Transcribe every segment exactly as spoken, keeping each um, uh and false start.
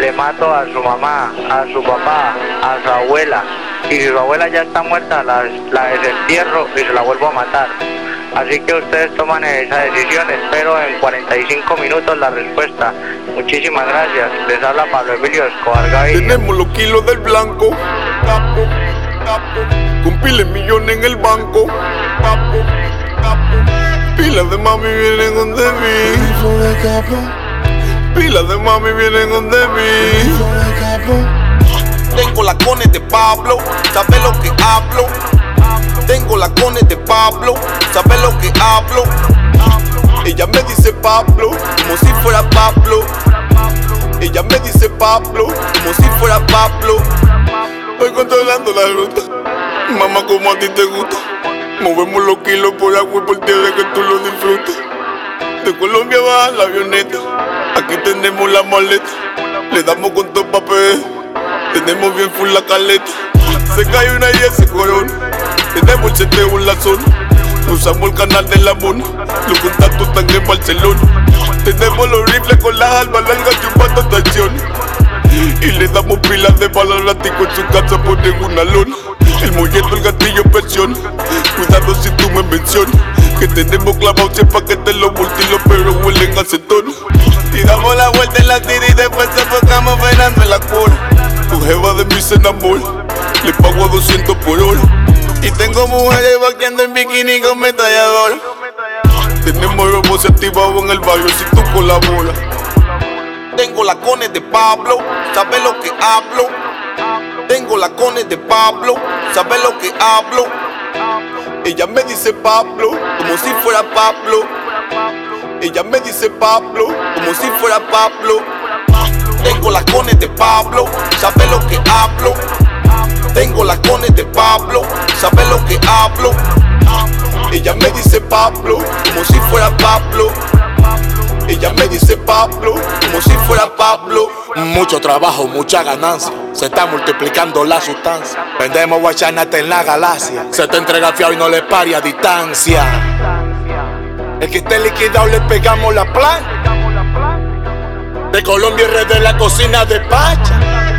le mato a su mamá, a su papá, a su abuela. Y si su abuela ya está muerta, la, la desentierro y se la vuelvo a matar. Así que ustedes toman esa decisión. Espero en cuarenta y cinco minutos la respuesta. Muchísimas gracias. Les habla Pablo Emilio Escobar Gaviria. Tenemos los kilos del blanco, capo, capo, con piles millones en el banco, capo, capo. Pilas de mami vienen donde mí, pilas de mami vienen donde mí. Tengo la cones de Pablo, ¿sabes lo que hablo? Tengo la cones de Pablo, ¿sabes lo que hablo? Ella me dice Pablo, como si fuera Pablo. Ella me dice Pablo, como si fuera Pablo. Estoy controlando la ruta, mamá, como a ti te gusta. Movemos los kilos por agua y por tierra que tú lo disfrutas. De Colombia va la avioneta, aquí tenemos la maleta. Le damos con todo papel, tenemos bien full la caleta. Se cae una y ese corona, tenemos el seteo en la zona. Usamos el canal de la mona, los contactos están en Barcelona. Tenemos los rifles con las almas largas chupando tracciones. Y le damos pilas de balas ratico en su casa, ponen una lona. El molleto, el gatillo presiona, cuidado si tú me mencionas. Que tenemos clavados cien paquetes los multilos, pero huelen a acetona. Y damos la vuelta en la tira y después se enfocamos bailando en la cola. Tu jeva de mí se enamora, le pago a doscientos por hora. Y tengo mujeres vaqueando en bikini con metalladora. Tenemos robots activados en el barrio si tú colaboras. Tengo la cones de Pablo, ¿sabes lo que hablo? Tengo la cones de Pablo, ¿sabes lo que hablo? Ella me dice Pablo, como si fuera Pablo. Ella me dice Pablo, como si fuera Pablo. Tengo la cones de Pablo, ¿sabes lo que hablo? Tengo la cones de Pablo, ¿sabes lo que hablo? Ella me dice Pablo, como si fuera Pablo. Ella me dice Pablo, como si fuera Pablo. Mucho trabajo, mucha ganancia, se está multiplicando la sustancia. Vendemos guachanate en la galaxia, se te entrega fiado y no le pare a distancia. El que esté liquidado le pegamos la plancha. De Colombia y de la cocina de Pacha.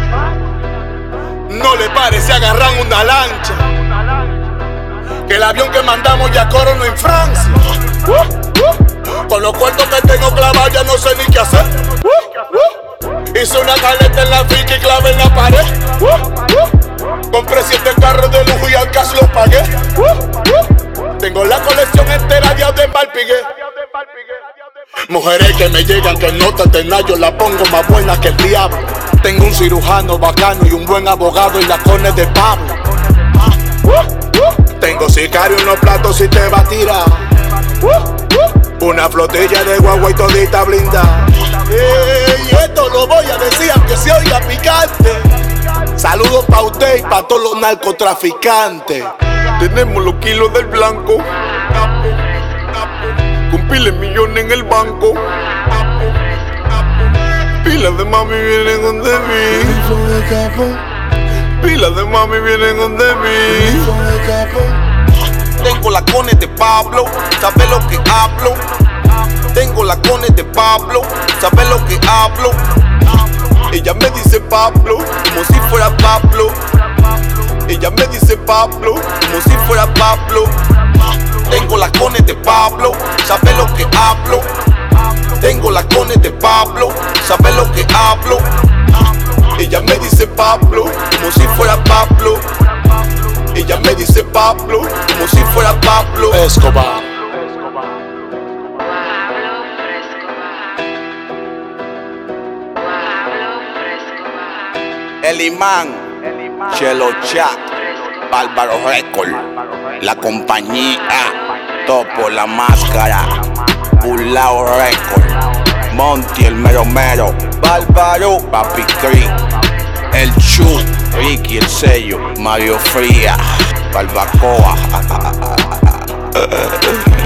No le pare, se agarran una lancha. Que el avión que mandamos ya corono en Francia. Uh, uh. Con los cuartos que tengo clavados ya no sé ni qué hacer. Uh, uh. Hice una caleta en la finca y clave en la pared. Uh, uh. Compré siete carros de lujo y al cash los pagué. Uh, uh. Tengo la colección entera de de Malpigué. Mujeres que me llegan que no te tengan, yo la pongo más buena que el diablo. Tengo un cirujano bacano y un buen abogado y la cones de Pablo. Uh, uh. Tengo sicario en los platos si te va a tirar. Uh, uh. Una flotilla de guagua y todita blindada. Y esto lo voy a decir aunque se oiga picante. Saludos pa' usted y pa' todos los narcotraficantes. Tenemos los kilos del blanco, capo, capo, con piles millones en el banco, capo, capo. Pilas de mami vienen donde mí, pilas de mami vienen donde mí. Tengo la cones de Pablo, ¿sabes lo que hablo? Tengo la cones de Pablo, ¿sabes lo que hablo? Ella me dice Pablo, como si fuera Pablo. Ella me dice Pablo, como si fuera Pablo. Tengo la cones de Pablo, ¿sabes lo que hablo? Tengo la cones de Pablo, ¿sabes lo que hablo? Ella me dice Pablo, como si fuera Pablo. Ella me dice Pablo, como si fuera Pablo Escobar. El imán, Chelo Chat, Bárbaro Record, la compañía, Topo la máscara, Pulao Record, Monty el mero mero, Bárbaro, Papi Cri, el Chu, Ricky el sello, Mario Fría, Barbacoa.